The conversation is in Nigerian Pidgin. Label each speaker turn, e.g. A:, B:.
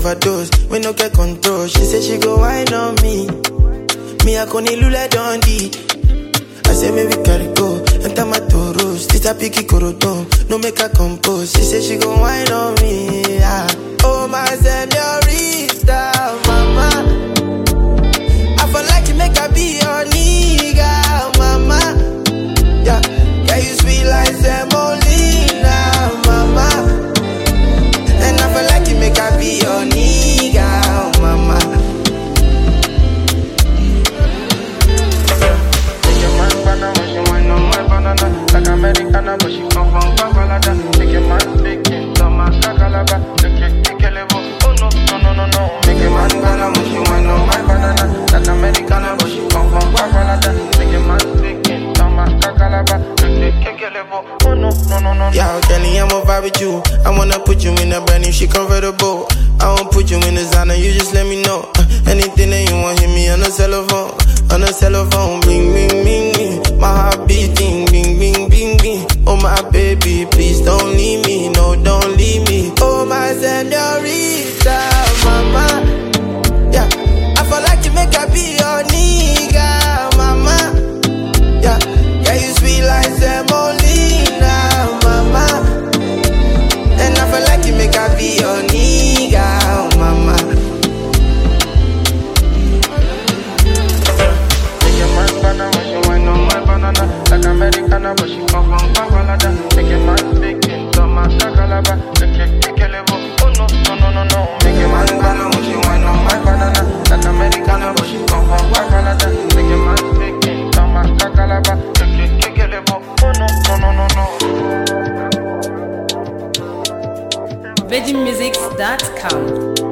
A: overdose, we no get control. She say she go wine on me. Me, I con ilule dondi. I say maybe carry go, enter my toros. This a picky coroton, no make her compose. She say she go wine on me. Yeah. Oh my señorita, mama. I feel like you make her be your nigga, mama. Yeah, yeah, you sweet like semolina, mama. And I feel like you make her be your nigga, mama.
B: Like Americana, but she come from Babalada. Make a man speaking, Thomas Kakalaba. Take a level. Oh no, no, no, no, no. Make a man gonna when she wine on my banana. Like Americana, but she come from Babalada. Make a man speaking, Thomas Kakalaba. Take a level. Oh no, no, no, no.
A: Yeah, Kelly, I'm vibe with you. I wanna put you in a brand new shit convertible. I won't put you in designer, you just let me know. Anything that you want, hit me on the telephone. On the telephone, bing, bing, bing, bing. My heart beating, bing, bing, bing, bing. Oh my baby, please don't leave me, no, don't leave me. Oh my señorita, mama. Yeah, I feel like you make her be your nigga, mama. Yeah, yeah, you sweet like semolina, mama. And I feel like you make her be your nigga, mama.
B: Like Americana, but she come from Babalada. Make a man speaking, Thomas Kakalaba. Take a level. Oh no, no, no, no, no. Make a man banana when she wine on my banana. Like Americana, but she come from Babalada. Make a man speaking, Thomas Kakalaba. Take a level. Oh no, no, no, no, no.
C: VeggieMusics.com